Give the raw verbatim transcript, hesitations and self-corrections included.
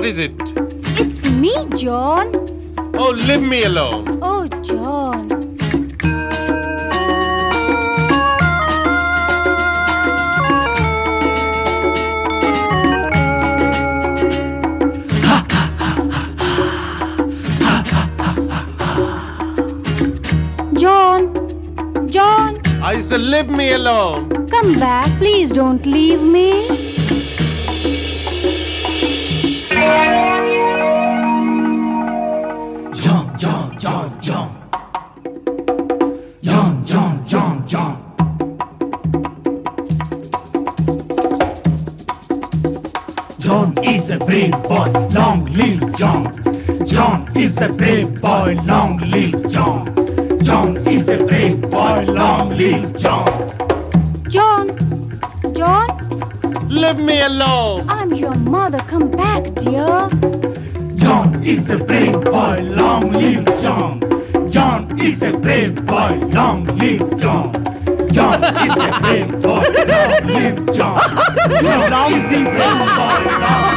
is it? It's me, John. Oh, leave me alone. Oh, John. John. John. I said leave me alone. Come back. Please don't leave me. John, John, John, John. John, John, John, John. John is a brave boy, long live John. John is a brave boy, long live John. John is a brave boy, long live John. John. John. Leave me alone. I'm your mother. Come back, dear. John is a brave boy, long live John. John is a brave boy, long live John. John is a brave boy, long live John. John is a brave boy, long